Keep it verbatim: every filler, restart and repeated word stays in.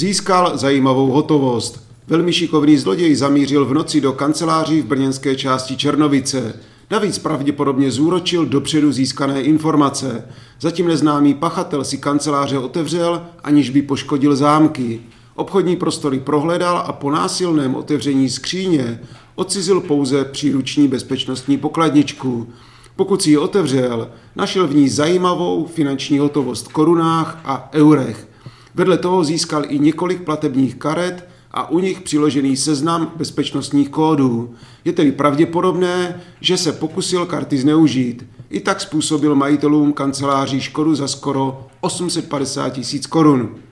Získal zajímavou hotovost. Velmi šikovný zloděj zamířil v noci do kanceláří v brněnské části Černovice. Navíc pravděpodobně zúročil dopředu získané informace. Zatím neznámý pachatel si kanceláře otevřel, aniž by poškodil zámky. Obchodní prostory prohledal a po násilném otevření skříně odcizil pouze příruční bezpečnostní pokladničku. Pokud si ji otevřel, našel v ní zajímavou finanční hotovost v korunách a eurech. Vedle toho získal i několik platebních karet a u nich přiložený seznam bezpečnostních kódů. Je tedy pravděpodobné, že se pokusil karty zneužít. I tak způsobil majitelům kanceláří škodu za skoro osm set padesát tisíc korun.